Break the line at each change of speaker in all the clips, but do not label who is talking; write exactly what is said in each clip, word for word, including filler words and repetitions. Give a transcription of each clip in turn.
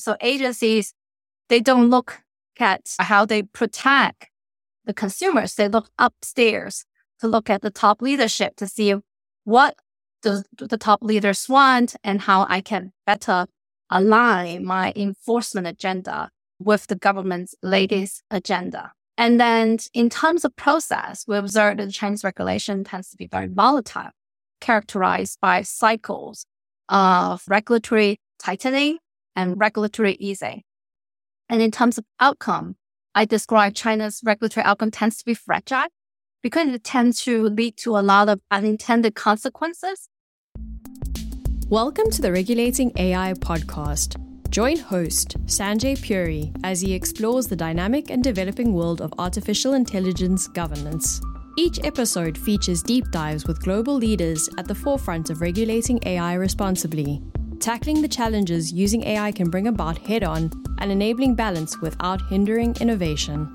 So agencies, they don't look at how they protect the consumers. They look upstairs to look at the top leadership to see what the, the top leaders want and how I can better align my enforcement agenda with the government's latest agenda. And then in terms of process, we observe that the Chinese regulation tends to be very volatile, characterized by cycles of regulatory tightening and regulatory easing. And in terms of outcome, I describe China's regulatory outcome tends to be fragile because it tends to lead to a lot of unintended consequences.
Welcome to the Regulating A I podcast. Join host Sanjay Puri as he explores the dynamic and developing world of artificial intelligence governance. Each episode features deep dives with global leaders at the forefront of regulating A I responsibly, tackling the challenges using A I can bring about head-on and enabling balance without hindering innovation.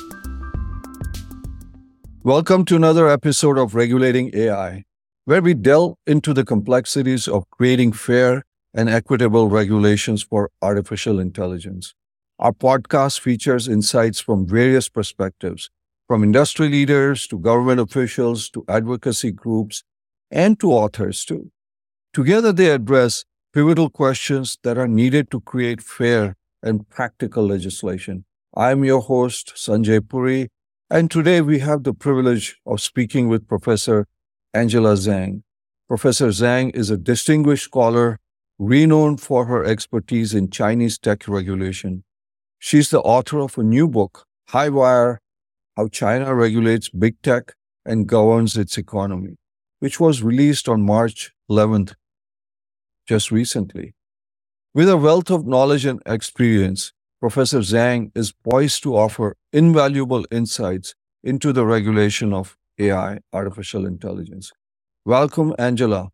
Welcome to another episode of Regulating A I, where we delve into the complexities of creating fair and equitable regulations for artificial intelligence. Our podcast features insights from various perspectives, from industry leaders to government officials to advocacy groups and to authors too. Together they address pivotal questions that are needed to create fair and practical legislation. I'm your host, Sanjay Puri, and today we have the privilege of speaking with Professor Angela Zhang. Professor Zhang is a distinguished scholar renowned for her expertise in Chinese tech regulation. She's the author of a new book, High Wire: How China Regulates Big Tech and Governs Its Economy, which was released on March eleventh, just recently. With a wealth of knowledge and experience, Professor Zhang is poised to offer invaluable insights into the regulation of A I, artificial intelligence. Welcome, Angela.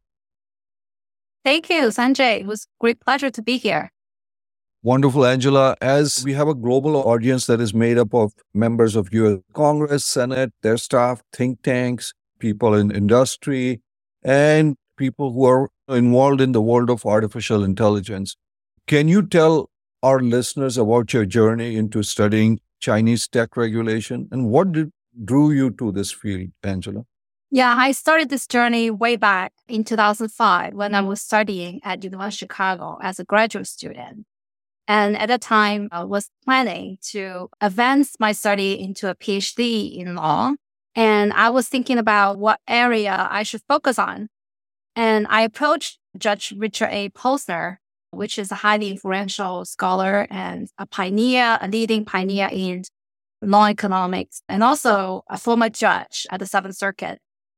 Thank you, Sanjay. It was a great pleasure to be here.
Wonderful, Angela. As we have a global audience that is made up of members of U S Congress, Senate, their staff, think tanks, people in industry, and people who are involved in the world of artificial intelligence. Can you tell our listeners about your journey into studying Chinese tech regulation and what did, drew you to this field, Angela?
Yeah, I started this journey way back in two thousand five when I was studying at University of Chicago as a graduate student. And at that time, I was planning to advance my study into a PhD in law. And I was thinking about what area I should focus on. And I approached Judge Richard A. Posner, which is a highly influential scholar and a pioneer, a leading pioneer in law economics, and also a former judge at the Seventh Circuit.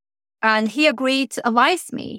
And he agreed to advise me.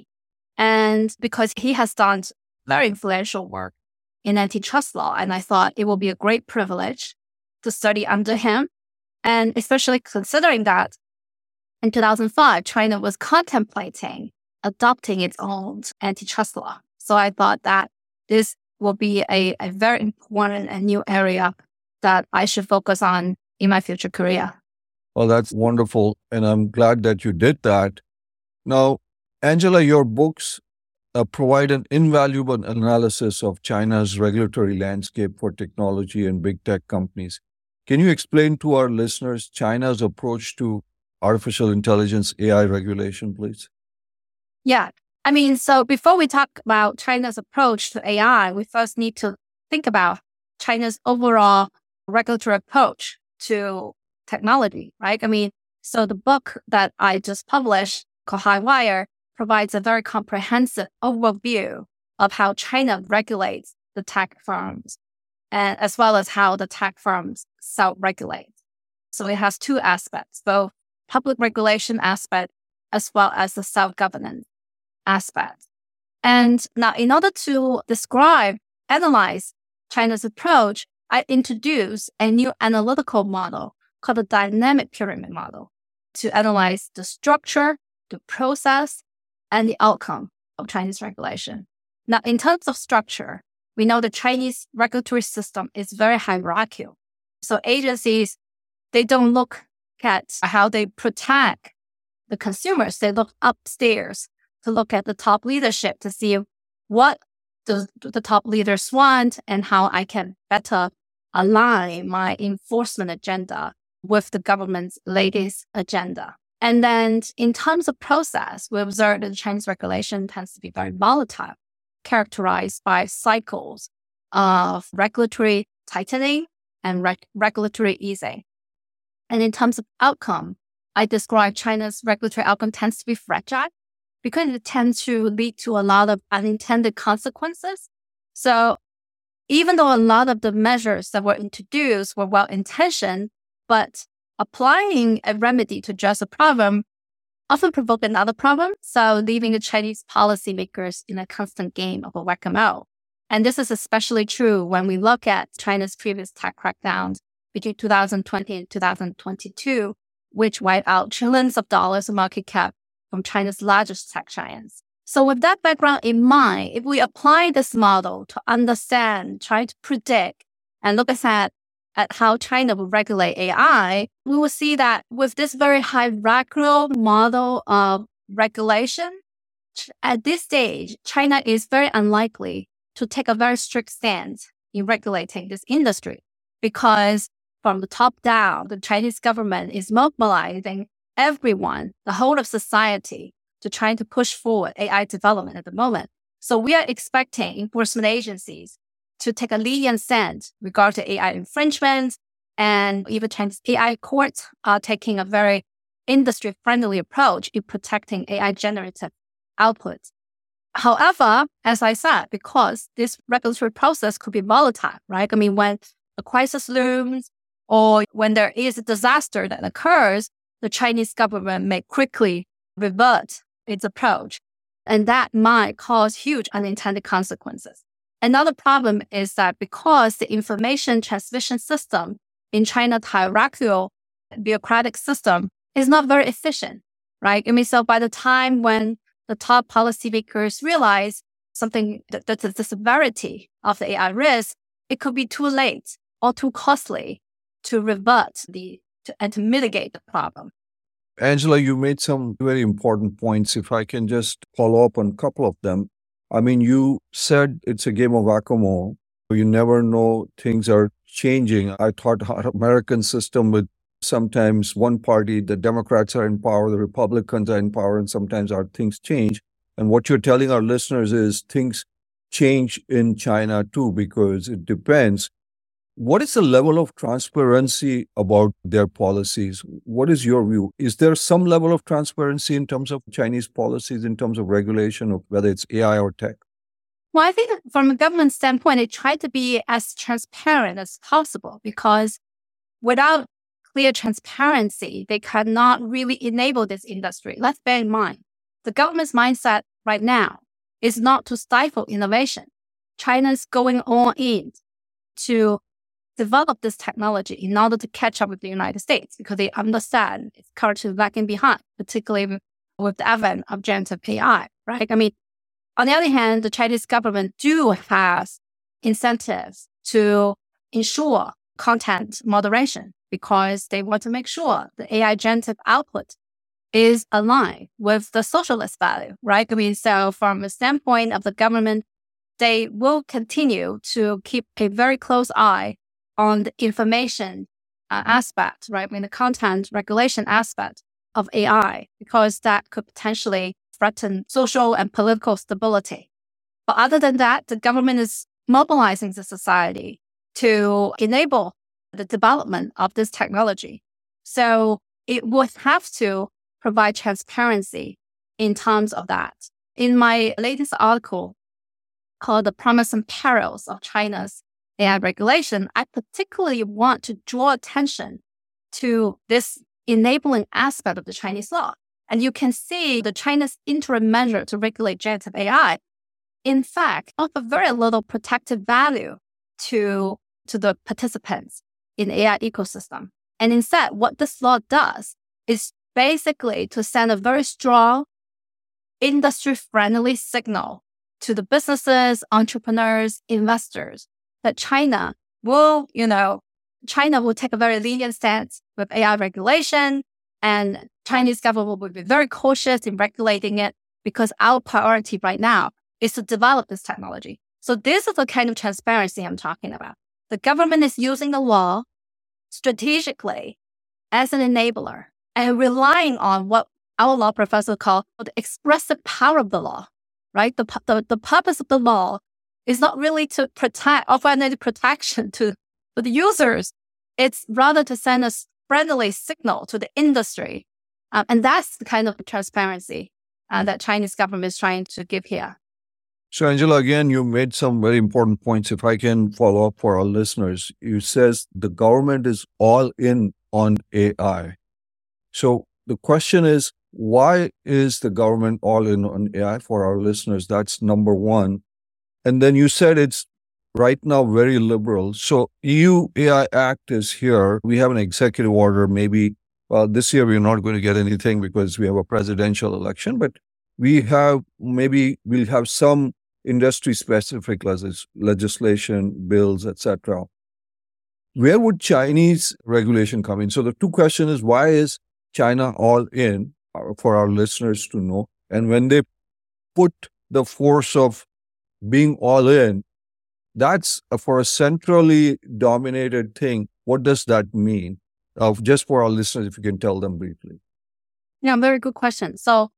And because he has done very influential work in antitrust law, and I thought it will be a great privilege to study under him. And especially considering that in two thousand five, China was contemplating adopting its own antitrust law. So I thought that this will be a, a very important and new area that I should focus on in my future career.
Well, that's wonderful. And I'm glad that you did that. Now, Angela, your books uh, provide an invaluable analysis of China's regulatory landscape for technology and big tech companies. Can you explain to our listeners China's approach to artificial intelligence A I regulation, please?
Yeah. I mean, so before we talk about China's approach to A I, we first need to think about China's overall regulatory approach to technology, right? I mean, so the book that I just published called High Wire provides a very comprehensive overview of how China regulates the tech firms, and as well as how the tech firms self-regulate. So it has two aspects, both public regulation aspect as well as the self-governance aspect. And now in order to describe, analyze China's approach, I introduced a new analytical model called the dynamic pyramid model to analyze the structure, the process, and the outcome of Chinese regulation. Now, in terms of structure, we know the Chinese regulatory system is very hierarchical. So agencies, they don't look at how they protect the consumers. They look upstairs to look at the top leadership to see what the, the top leaders want and how I can better align my enforcement agenda with the government's latest agenda. And then in terms of process, we observe that the Chinese regulation tends to be very volatile, characterized by cycles of regulatory tightening and reg- regulatory easing. And in terms of outcome, I describe China's regulatory outcome tends to be fragile because it tends to lead to a lot of unintended consequences. So even though a lot of the measures that were introduced were well-intentioned, but applying a remedy to address a problem often provoke another problem, so leaving the Chinese policymakers in a constant game of a whack-a-mole. And this is especially true when we look at China's previous tech crackdowns between two thousand twenty and two thousand twenty-two, which wiped out trillions of dollars of market cap from China's largest tech giants. So with that background in mind, if we apply this model to understand, try to predict, and look at, at how China will regulate A I, we will see that with this very hierarchical model of regulation, at this stage, China is very unlikely to take a very strict stance in regulating this industry because from the top down, the Chinese government is mobilizing everyone, the whole of society, to try to push forward A I development at the moment. So we are expecting enforcement agencies to take a lenient stance regarding A I infringements, and even Chinese A I courts are taking a very industry-friendly approach in protecting A I generative output. However, as I said, because this regulatory process could be volatile, right? I mean, when a crisis looms or when there is a disaster that occurs, the Chinese government may quickly revert its approach, and that might cause huge unintended consequences. Another problem is that because the information transmission system in China's hierarchical bureaucratic system is not very efficient, right? I mean, so by the time when the top policymakers realize something, that, that the severity of the A I risk, it could be too late or too costly to revert the to, and to mitigate the problem.
Angela, you made some very important points. If I can just follow up on a couple of them. I mean, you said it's a game of whack-a-mole. You never know, things are changing. I thought our American system with sometimes one party, the Democrats are in power, the Republicans are in power, and sometimes our things change. And what you're telling our listeners is things change in China too, because it depends. What is the level of transparency about their policies? What is your view? Is there some level of transparency in terms of Chinese policies, in terms of regulation of whether it's A I or tech?
Well, I think from a government standpoint, they try to be as transparent as possible because without clear transparency, they cannot really enable this industry. Let's bear in mind, the government's mindset right now is not to stifle innovation. China's going all in to develop this technology in order to catch up with the United States because they understand it's currently lagging behind, particularly with the advent of generative A I, right? I mean, on the other hand, the Chinese government do have incentives to ensure content moderation because they want to make sure the A I generative output is aligned with the socialist value, right? I mean, so from the standpoint of the government, they will continue to keep a very close eye on the information uh, aspect, right? I mean, the content regulation aspect of A I, because that could potentially threaten social and political stability. But other than that, the government is mobilizing the society to enable the development of this technology. So it would have to provide transparency in terms of that. In my latest article called The Promise and Perils of China's A I Regulation, I particularly want to draw attention to this enabling aspect of the Chinese law. And you can see the China's interim measure to regulate generative A I, in fact, offer very little protective value to, to the participants in the A I ecosystem. And instead, what this law does is basically to send a very strong industry-friendly signal to the businesses, entrepreneurs, investors that China will, you know, China will take a very lenient stance with A I regulation, and Chinese government will be very cautious in regulating it because our priority right now is to develop this technology. So this is the kind of transparency I'm talking about. The government is using the law strategically as an enabler and relying on what our law professor called the expressive power of the law, right? The, the, the purpose of the law is not really to protect, offer any protection to, to the users. It's rather to send a friendly signal to the industry. Um, and that's the kind of transparency uh, that Chinese government is trying to give here.
So, Angela, again, you made some very important points. If I can follow up for our listeners, you says the government is all in on A I. So the question is, why is the government all in on A I for our listeners? That's number one. And then you said it's right now very liberal. So E U A I Act is here. We have an executive order. Maybe well, this year we're not going to get anything because we have a presidential election, but we have maybe we'll have some industry-specific legislation, bills, et cetera. Where would Chinese regulation come in? So the two questions is, why is China all in, for our listeners to know? And when they put the force of being all in, that's for a centrally dominated thing. What does that mean? Uh, just for our listeners, if you can tell them briefly.
Yeah, very good question. So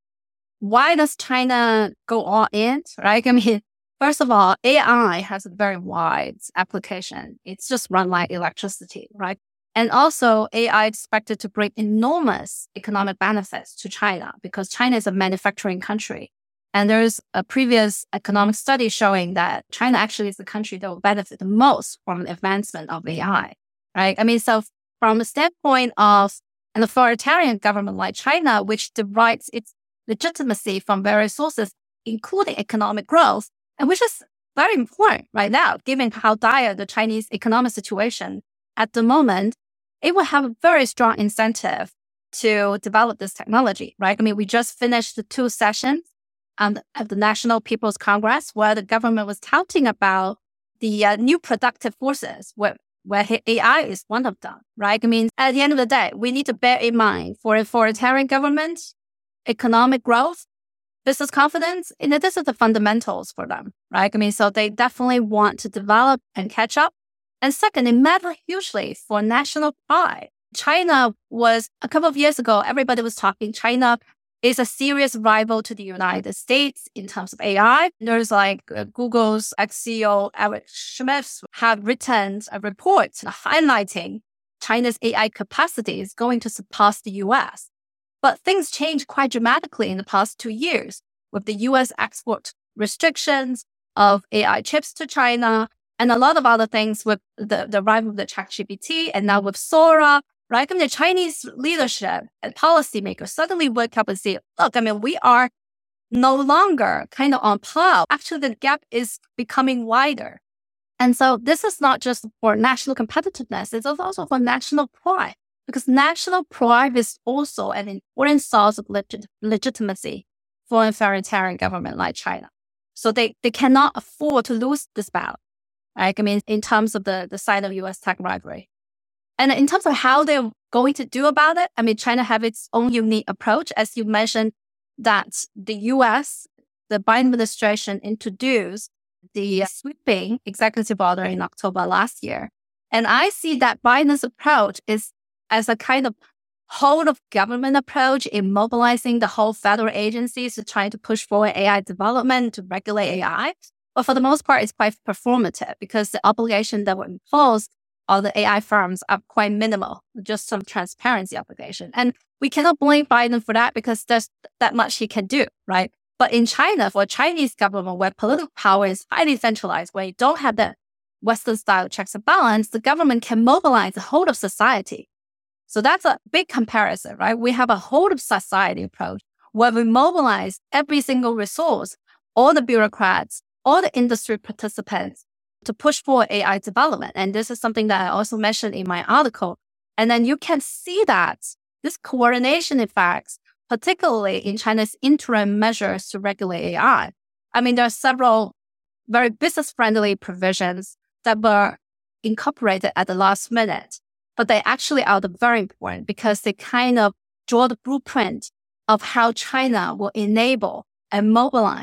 why does China go all in, right? I mean, first of all, A I has a very wide application. It's just run like electricity, right? And also, A I is expected to bring enormous economic benefits to China because China is a manufacturing country. And there's a previous economic study showing that China actually is the country that will benefit the most from the advancement of A I, right? I mean, so from the standpoint of an authoritarian government like China, which derives its legitimacy from various sources, including economic growth, and which is very important right now, given how dire the Chinese economic situation at the moment, it will have a very strong incentive to develop this technology, right? I mean, we just finished the two sessions um, of the National People's Congress where the government was touting about the uh, new productive forces, where, where A I is one of them, right? I mean, at the end of the day, we need to bear in mind for authoritarian government, economic growth, business confidence, and this is the fundamentals for them, right? I mean, so they definitely want to develop and catch up. And second, it matters hugely for national pride. China was, a couple of years ago, everybody was talking, China is a serious rival to the United States in terms of A I. There's like uh, Google's ex-C E O, Eric Schmidt, have written a report highlighting China's A I capacity is going to surpass the U S. But things changed quite dramatically in the past two years with the U S export restrictions of A I chips to China and a lot of other things with the, the arrival of the ChatGPT and now with Sora, right? I mean, the Chinese leadership and policymakers suddenly wake up and say, look, I mean, we are no longer kind of on par. Actually, the gap is becoming wider. And so this is not just for national competitiveness, it's also for national pride. Because national pride is also an important source of legit- legitimacy for an authoritarian government like China. So they, they cannot afford to lose this battle, right? I mean, in terms of the, the side of U S tech rivalry. And in terms of how they're going to do about it, I mean, China have its own unique approach. As you mentioned, that the U S, the Biden administration introduced the sweeping executive order in October last year. And I see that Biden's approach is as a kind of whole of government approach in mobilizing the whole federal agencies to try to push forward A I development, to regulate A I. But for the most part, it's quite performative because the obligation that were imposed on the A I firms are quite minimal, just some transparency obligation. And we cannot blame Biden for that because there's that much he can do, right? But in China, for a Chinese government where political power is highly centralized, where you don't have the Western-style checks and balance, the government can mobilize the whole of society. So that's a big comparison, right? We have a whole of society approach where we mobilize every single resource, all the bureaucrats, all the industry participants to push for A I development. And this is something that I also mentioned in my article. And then you can see that this coordination effects, particularly in China's interim measures to regulate A I. I mean, there are several very business-friendly provisions that were incorporated at the last minute. But they actually are very important because they kind of draw the blueprint of how China will enable and mobilize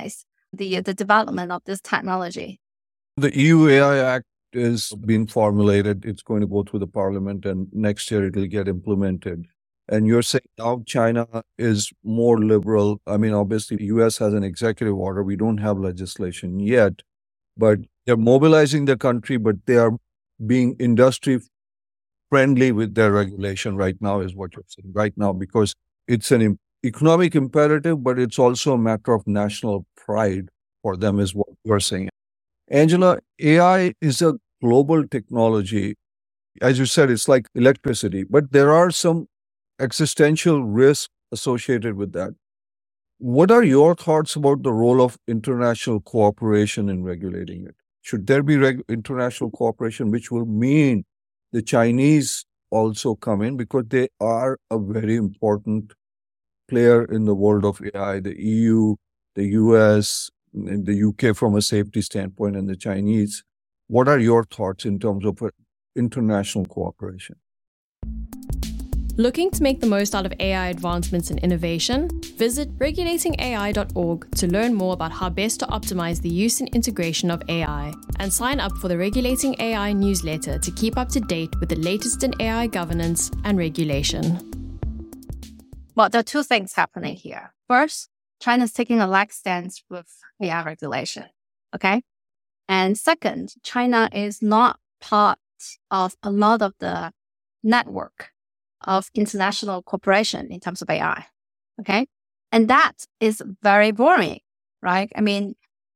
the, the development of this technology?
The E U A I Act is being formulated. It's going to go through the parliament and next year it will get implemented. And you're saying now China is more liberal. I mean, obviously, the U S has an executive order. We don't have legislation yet, but they're mobilizing the country, but they are being industry friendly with their regulation right now, is what you're saying right now, because it's an im- economic imperative, but it's also a matter of national pride for them, is what you're saying. Angela, A I is a global technology. As you said, it's like electricity, but there are some existential risks associated with that. What are your thoughts about the role of international cooperation in regulating it? Should there be reg- international cooperation, which will mean the Chinese also come in because they are a very important player in the world of A I, the E U, the U S, and the U K from a safety standpoint, and the Chinese. What are your thoughts in terms of international cooperation?
Looking to make the most out of A I advancements and innovation? Visit regulating A I dot org to learn more about how best to optimize the use and integration of A I, and sign up for the Regulating A I newsletter to keep up to date with the latest in A I governance and regulation.
Well, there are two things happening here. First, China's taking a lax stance with A I regulation, okay? And second, China is not part of a lot of the network of international cooperation in terms of A I, okay? And that is very boring, right? I mean,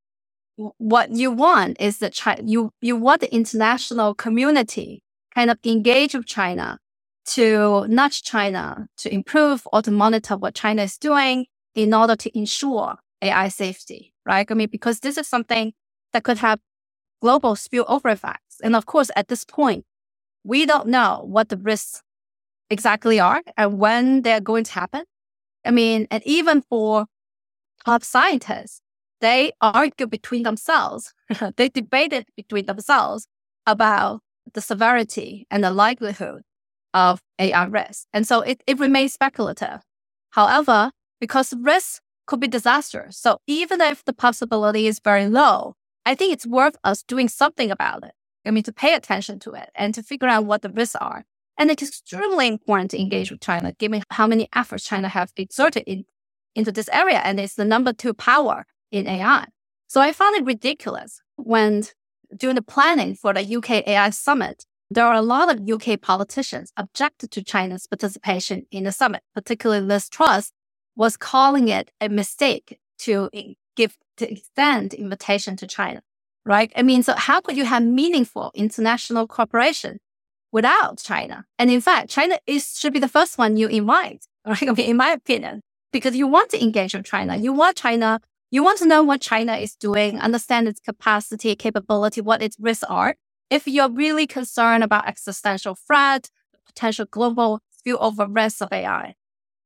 w- what you want is that China, you, you want the international community kind of engage with China to nudge China to improve or to monitor what China is doing in order to ensure A I safety, right? I mean, because this is something that could have global spillover effects. And of course, at this point, we don't know what the risks exactly are and when they're going to happen. I mean, and even for top scientists, they argue between themselves. They debated between themselves about the severity and the likelihood of A I risk. And so it, it remains speculative. However, because risk could be disastrous. So even if the possibility is very low, I think it's worth us doing something about it. I mean, to pay attention to it and to figure out what the risks are. And it's extremely important to engage with China, given how many efforts China have exerted in, into this area. And it's the number two power in A I. So I found it ridiculous when during the planning for the U K A I summit, there are a lot of U K politicians objected to China's participation in the summit, particularly Liz Truss was calling it a mistake to give, to extend invitation to China, right? I mean, so how could you have meaningful international cooperation without China? And in fact, China is should be the first one you invite, right? I mean, in my opinion, because you want to engage with China. You want China, you want to know what China is doing, understand its capacity, capability, what its risks are. If you're really concerned about existential threat, potential global spillover risks of A I.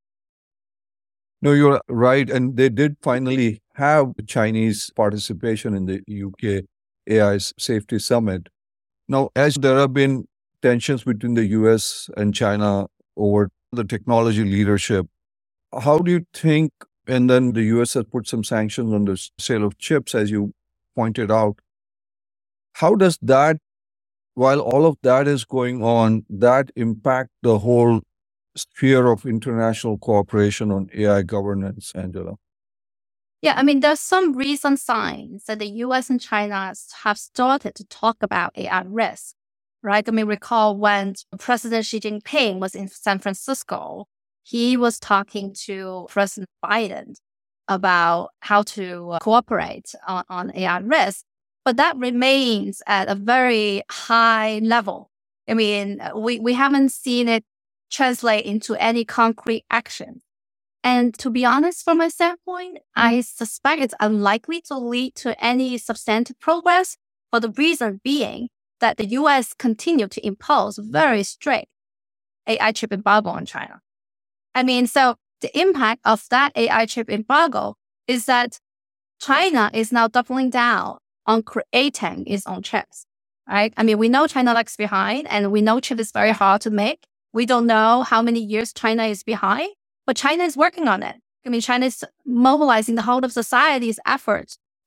No, you're right. And they did finally have Chinese participation in the U K A I Safety Summit. Now, as there have been tensions between the U S and China over the technology leadership, how do you think, and then the U S has put some sanctions on the sale of chips, as you pointed out, how does that, while all of that is going on, that impact the whole sphere of international cooperation on A I governance, Angela?
Yeah, I mean, there's some recent signs that the U S and China have started to talk about A I risk, right? I mean, recall when President Xi Jinping was in San Francisco, he was talking to President Biden about how to cooperate on, on A I risk, but that remains at a very high level. I mean, we, we haven't seen it translate into any concrete action. And to be honest, from my standpoint, I suspect it's unlikely to lead to any substantive progress, for the reason being that the U S continued to impose very strict A I chip embargo on China. I mean, so the impact of that A I chip embargo is that China is now doubling down on creating its own chips, right? I mean, we know China lags behind, and we know chip is very hard to make. We don't know how many years China is behind, but China is working on it. I mean, China is mobilizing the whole of society's efforts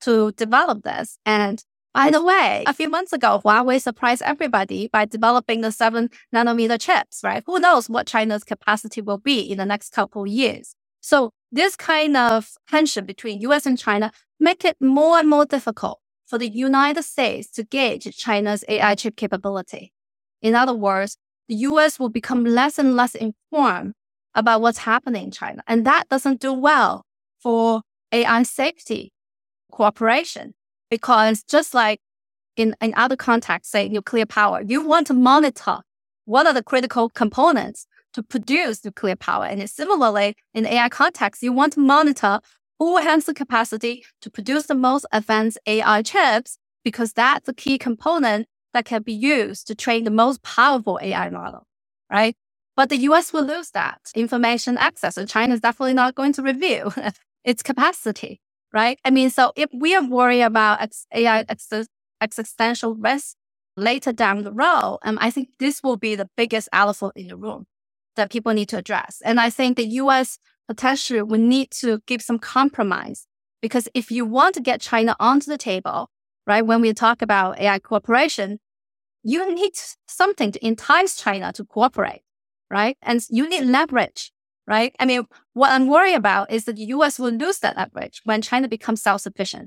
to develop this. And by the way, a few months ago, Huawei surprised everybody by developing the seven nanometer chips, right? Who knows what China's capacity will be in the next couple of years. So this kind of tension between U S and China make it more and more difficult for the United States to gauge China's A I chip capability. In other words, the U S will become less and less informed about what's happening in China. And that doesn't do well for A I safety cooperation. Because just like in, in other contexts, say nuclear power, you want to monitor what are the critical components to produce nuclear power. And similarly, in A I context, you want to monitor who has the capacity to produce the most advanced A I chips, because that's the key component that can be used to train the most powerful A I model, right? But the U S will lose that information access, and China is definitely not going to review its capacity. Right? I mean, so if we are worried about A I ex- existential risk later down the road, um, I think this will be the biggest elephant in the room that people need to address. And I think the U S potentially will need to give some compromise, because if you want to get China onto the table, right, when we talk about A I cooperation, you need something to entice China to cooperate, right? And you need leverage. Right? I mean, what I'm worried about is that the U S will lose that leverage when China becomes self-sufficient.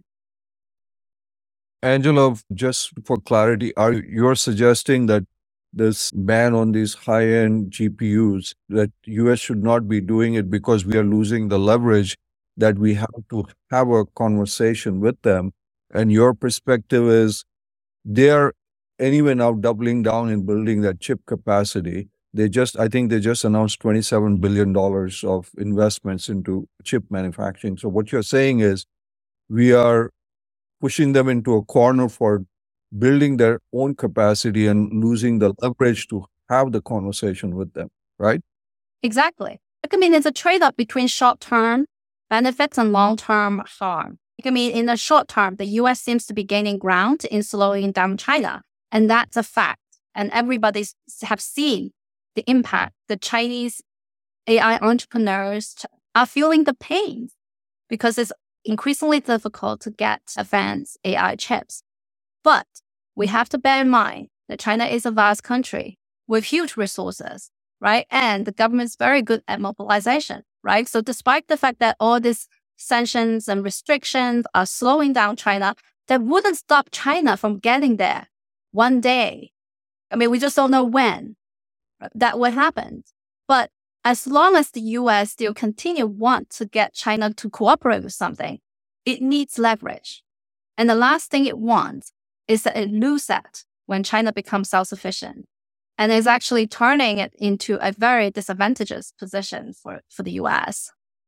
Angela, just for clarity, are you suggesting that this ban on these high-end G P Us, that U S should not be doing it because we are losing the leverage, that we have to have a conversation with them? And your perspective is they're anyway now doubling down in building that chip capacity. They just, I think they just announced twenty-seven billion dollars of investments into chip manufacturing. So what you're saying is we are pushing them into a corner for building their own capacity and losing the leverage to have the conversation with them, right?
Exactly. I mean, it's a trade-off between short-term benefits and long-term harm. I mean, in the short term, the U S seems to be gaining ground in slowing down China. And that's a fact. And everybody have seen the impact. The Chinese A I entrepreneurs are feeling the pain because it's increasingly difficult to get advanced A I chips. But we have to bear in mind that China is a vast country with huge resources, right? And the government's very good at mobilization, right? So despite the fact that all these sanctions and restrictions are slowing down China, that wouldn't stop China from getting there one day. I mean, we just don't know when that would happen. But as long as the U S still continue want to get China to cooperate with something, it needs leverage. And the last thing it wants is that it lose that when China becomes self-sufficient. And it's actually turning it into a very disadvantageous position for, for the U S.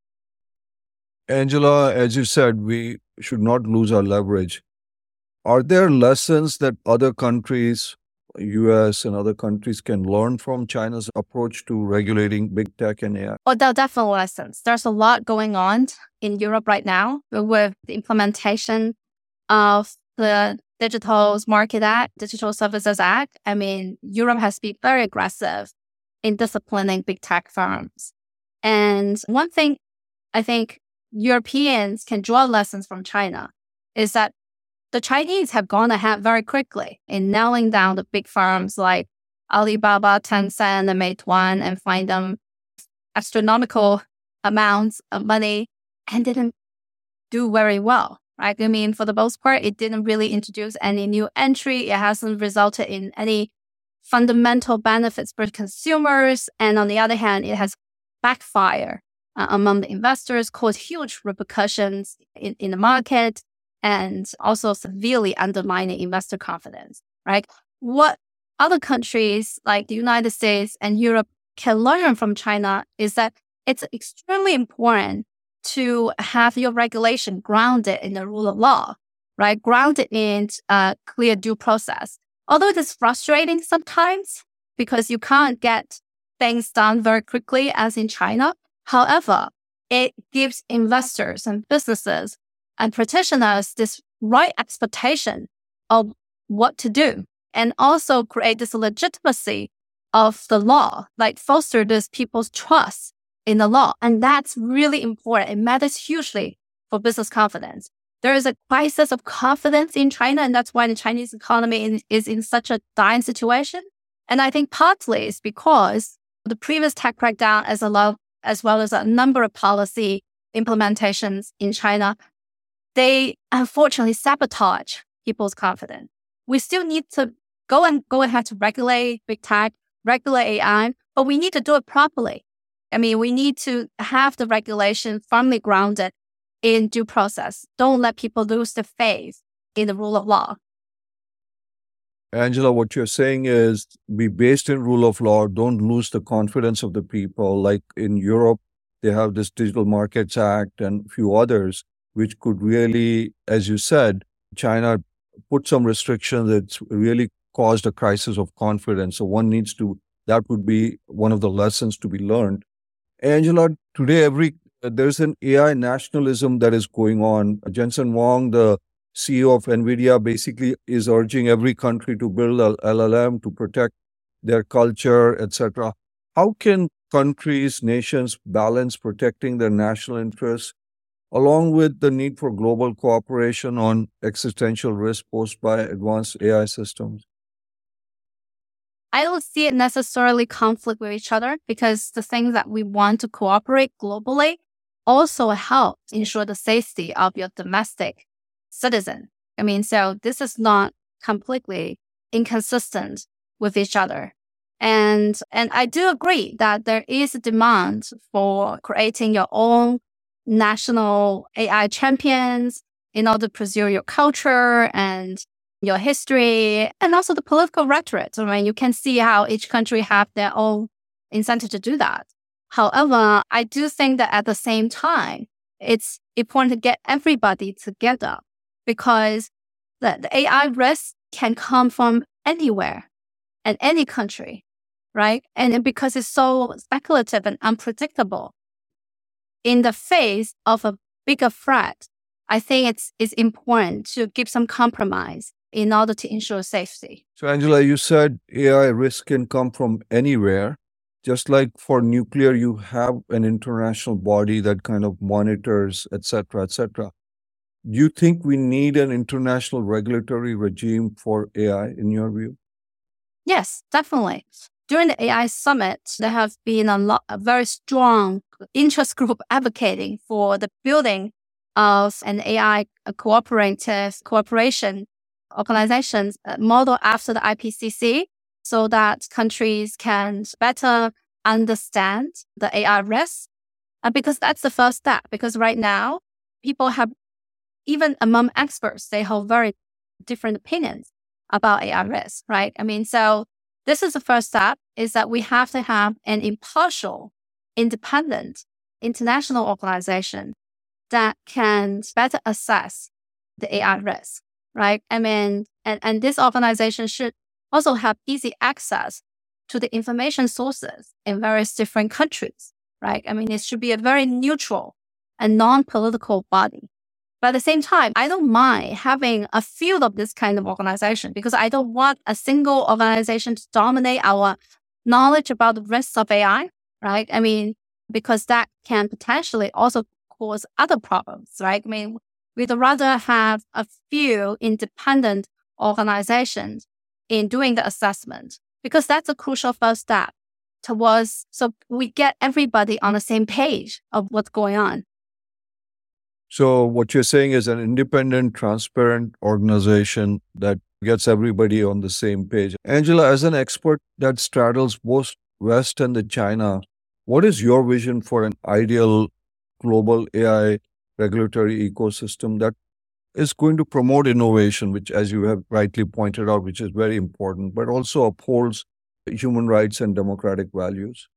Angela, as you said, we should not lose our leverage. Are there lessons that other countries, U S and other countries, can learn from China's approach to regulating big tech and A I?
Oh, there are definitely lessons. There's a lot going on in Europe right now with the implementation of the Digital Market Act, Digital Services Act. I mean, Europe has been very aggressive in disciplining big tech firms. And one thing I think Europeans can draw lessons from China is that the Chinese have gone ahead very quickly in nailing down the big firms like Alibaba, Tencent, and Meituan, and find them astronomical amounts of money and didn't do very well, right? I mean, for the most part, it didn't really introduce any new entry. It hasn't resulted in any fundamental benefits for consumers. And on the other hand, it has backfired uh, among the investors, caused huge repercussions in, in the market, and also severely undermining investor confidence, right? What other countries like the United States and Europe can learn from China is that it's extremely important to have your regulation grounded in the rule of law, right? Grounded in a clear due process. Although it is frustrating sometimes because you can't get things done very quickly as in China. However, it gives investors and businesses and practitioners this right expectation of what to do, and also create this legitimacy of the law, like foster this people's trust in the law. And that's really important. It matters hugely for business confidence. there is a crisis of confidence in China, and that's why the Chinese economy is, is in such a dire situation. And I think partly it's because the previous tech crackdown, as, a lot, as well as a number of policy implementations in China, they unfortunately sabotage people's confidence. We still need to go and go ahead to regulate big tech, regulate A I, but we need to do it properly. I mean, we need to have the regulation firmly grounded in due process. Don't let people lose their faith in the rule of law.
Angela, what you're saying is be based in rule of law. Don't lose the confidence of the people. Like in Europe, they have this Digital Markets Act and a few others, which could really, as you said, China put some restrictions that's really caused a crisis of confidence. So one needs to, that would be one of the lessons to be learned. Angela, today every there's an A I nationalism that is going on. Jensen Huang, the C E O of NVIDIA, basically is urging every country to build an L L M to protect their culture, et cetera. How can countries, nations balance protecting their national interests along with the need for global cooperation on existential risk posed by advanced A I systems?
I don't see it necessarily conflict with each other, because the things that we want to cooperate globally also help ensure the safety of your domestic citizen. I mean, so this is not completely inconsistent with each other. And and I do agree that there is a demand for creating your own national A I champions in order to preserve your culture and your history, and also the political rhetoric. I mean, you can see how each country have their own incentive to do that. However, I do think that at the same time, it's important to get everybody together, because the, the A I risk can come from anywhere and any country, right? And because it's so speculative and unpredictable, in the face of a bigger threat, I think it's, it's important to give some compromise in order to ensure safety.
So, Angela, you said A I risk can come from anywhere. Just like for nuclear, you have an international body that kind of monitors, et cetera, et cetera. Do you think we need an international regulatory regime for A I, in your view?
Yes, definitely. During the A I summit, there have been a lot, a very strong interest group advocating for the building of an A I cooperative cooperation organization model after the I P C C, so that countries can better understand the A I risks. And because that's the first step, because right now, people have, even among experts, they hold very different opinions about A I risk, right? I mean, so this is the first step, is that we have to have an impartial, independent, international organization that can better assess the A I risk, right? I mean, and, and this organization should also have easy access to the information sources in various different countries, right? I mean, it should be a very neutral and non-political body. But at the same time, I don't mind having a few of this kind of organization, because I don't want a single organization to dominate our knowledge about the risks of A I, right? I mean, because that can potentially also cause other problems, right? I mean, we'd rather have a few independent organizations in doing the assessment, because that's a crucial first step towards, so we get everybody on the same page of what's going on.
So what you're saying is an independent, transparent organization that gets everybody on the same page. Angela, as an expert that straddles both West and the China, what is your vision for an ideal global A I regulatory ecosystem that is going to promote innovation, which, as you have rightly pointed out, which is very important, but also upholds human rights and democratic values?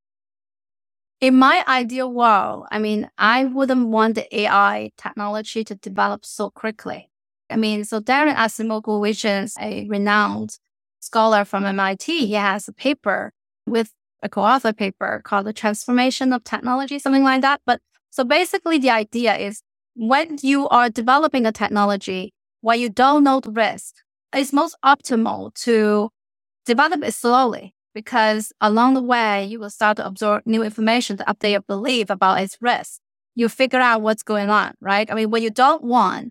In my ideal world, I mean, I wouldn't want the A I technology to develop so quickly. I mean, so Darren Acemoglu, which is a renowned scholar from M I T, he has a paper with a co-author paper called The Transformation of Technology, something like that. But so basically the idea is, when you are developing a technology, when you don't know the risk, it's most optimal to develop it slowly, because along the way, you will start to absorb new information to update your belief about its risk. You figure out what's going on, right? I mean, what you don't want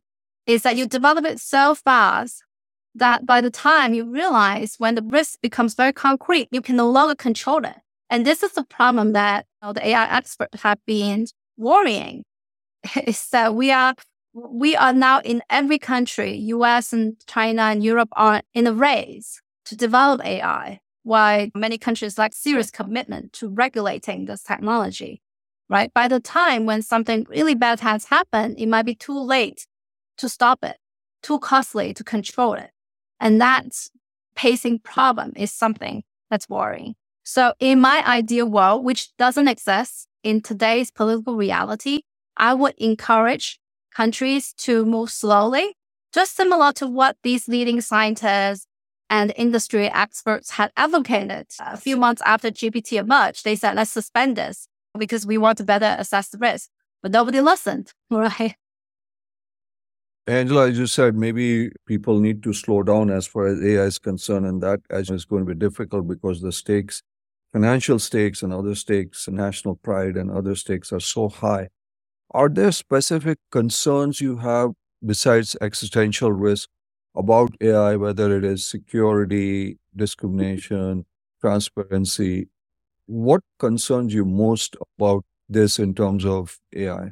is that you develop it so fast that by the time you realize when the risk becomes very concrete, you can no longer control it. And this is the problem that you know, the A I experts have been worrying, is that we are we are now in every country, U S and China and Europe are in a race to develop A I, while many countries lack serious commitment to regulating this technology, right? By the time when something really bad has happened, it might be too late to stop it, too costly to control it. And that pacing problem is something that's worrying. So in my ideal world, which doesn't exist in today's political reality, I would encourage countries to move slowly, just similar to what these leading scientists and industry experts had advocated a few months after G P T emerged. They said, let's suspend this because we want to better assess the risk. But nobody listened, right?
Angela, as you said, maybe people need to slow down as far as A I is concerned, and that as is going to be difficult because the stakes, financial stakes and other stakes, national pride and other stakes are so high. Are there specific concerns you have besides existential risk about A I, whether it is security, discrimination, transparency? What concerns you most about this in terms of A I?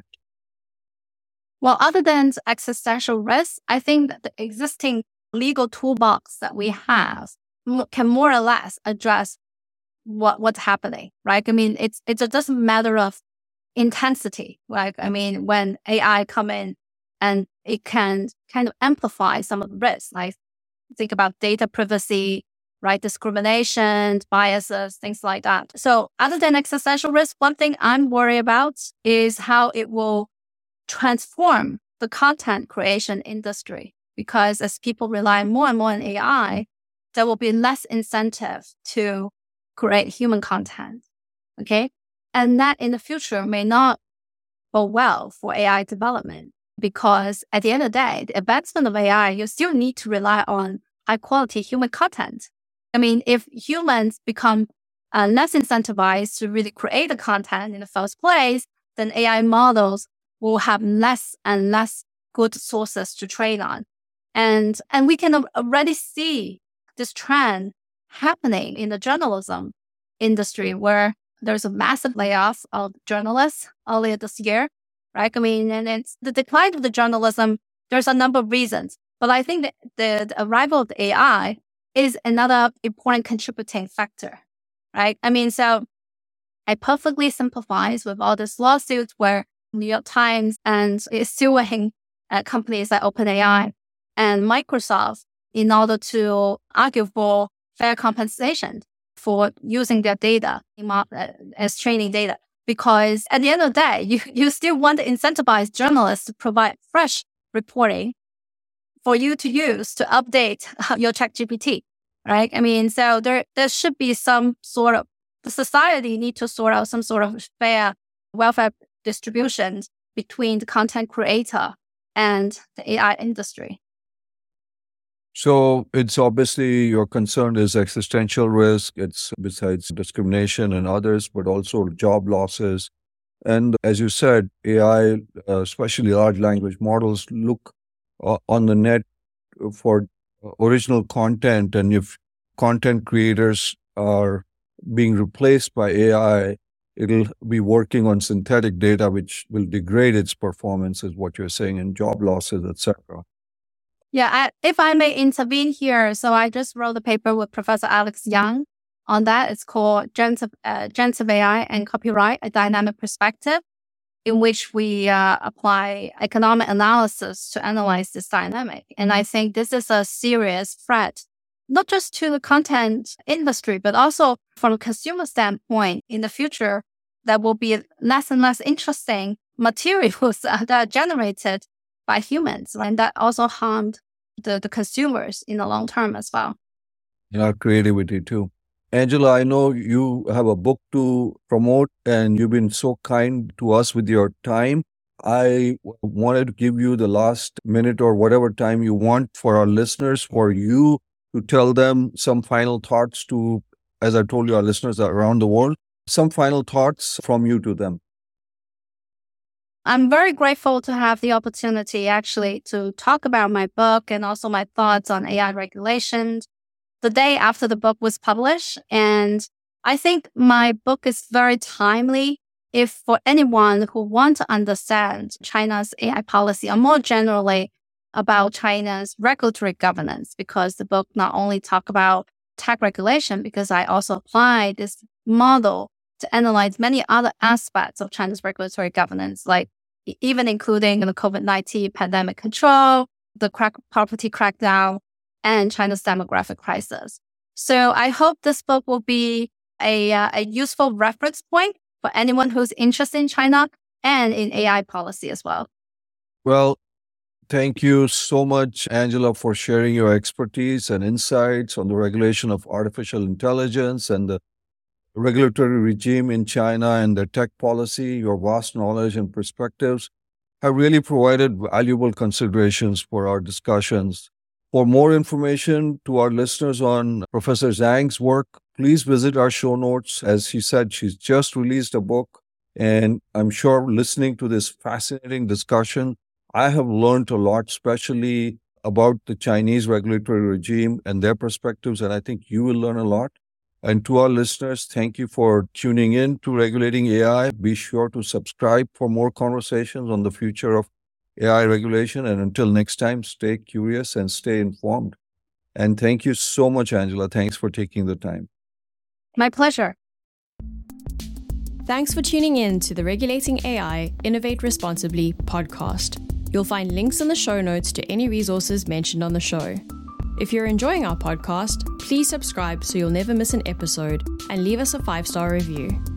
Well, other than existential risk, I think that the existing legal toolbox that we have can more or less address what what's happening, right? I mean, it's it's a doesn't matter of intensity, right? I mean, when A I come in and it can kind of amplify some of the risks, like think about data privacy, right? Discrimination, biases, things like that. So other than existential risk, one thing I'm worried about is how it will transform the content creation industry. Because as people rely more and more on A I, there will be less incentive to create human content, okay? And that in the future may not go well for A I development, because at the end of the day, the advancement of A I, you still need to rely on high quality human content. I mean, if humans become uh, less incentivized to really create the content in the first place, then A I models will have less and less good sources to train on. And, and we can already see this trend happening in the journalism industry, where there's a massive layoff of journalists earlier this year, right? I mean, and it's the decline of the journalism, there's a number of reasons. But I think that the, the arrival of the A I is another important contributing factor, right? I mean, so I perfectly sympathize with all these lawsuits where New York Times and is suing uh, companies like OpenAI and Microsoft in order to argue for fair compensation for using their data as training data. Because at the end of the day, you, you still want to incentivize journalists to provide fresh reporting for you to use to update your ChatGPT, right? I mean, so there there should be some sort of, the society need to sort out some sort of fair welfare distribution between the content creator and the A I industry.
So it's obviously your concern is existential risk. It's besides discrimination and others, but also job losses. And as you said, A I, uh, especially large language models, look uh, on the net for original content. And if content creators are being replaced by A I, it'll be working on synthetic data, which will degrade its performance, is what you're saying, and job losses, et cetera.
Yeah, I, if I may intervene here. So I just wrote a paper with Professor Alex Young on that. It's called Generative, uh, Generative A I and Copyright, a Dynamic Perspective, in which we uh, apply economic analysis to analyze this dynamic. And I think this is a serious threat, not just to the content industry, but also from a consumer standpoint. In the future, there will be less and less interesting materials that are generated by humans, and that also harmed the, the consumers in the long term as well.
Yeah, creativity too. Angela, I know you have a book to promote and you've been so kind to us with your time. I wanted to give you the last minute or whatever time you want for our listeners, for you to tell them some final thoughts to, as I told you, our listeners are around the world, some final thoughts from you to them.
I'm very grateful to have the opportunity actually to talk about my book and also my thoughts on A I regulations the day after the book was published. And I think my book is very timely if for anyone who wants to understand China's A I policy or more generally about China's regulatory governance, because the book not only talk about tech regulation, because I also apply this model to analyze many other aspects of China's regulatory governance, like even including the COVID nineteen pandemic control, the crack property crackdown, and China's demographic crisis. So I hope this book will be a, uh, a useful reference point for anyone who's interested in China and in A I policy as well.
Well, thank you so much, Angela, for sharing your expertise and insights on the regulation of artificial intelligence and the regulatory regime in China and the tech policy. Your vast knowledge and perspectives have really provided valuable considerations for our discussions. For more information to our listeners on Professor Zhang's work, please visit our show notes. As she said, she's just released a book, and I'm sure listening to this fascinating discussion, I have learned a lot, especially about the Chinese regulatory regime and their perspectives, and I think you will learn a lot. And to our listeners, thank you for tuning in to Regulating A I. Be sure to subscribe for more conversations on the future of A I regulation. And until next time, stay curious and stay informed. And thank you so much, Angela. Thanks for taking the time.
My pleasure.
Thanks for tuning in to the Regulating A I Innovate Responsibly podcast. You'll find links in the show notes to any resources mentioned on the show. If you're enjoying our podcast, please subscribe so you'll never miss an episode and leave us a five-star review.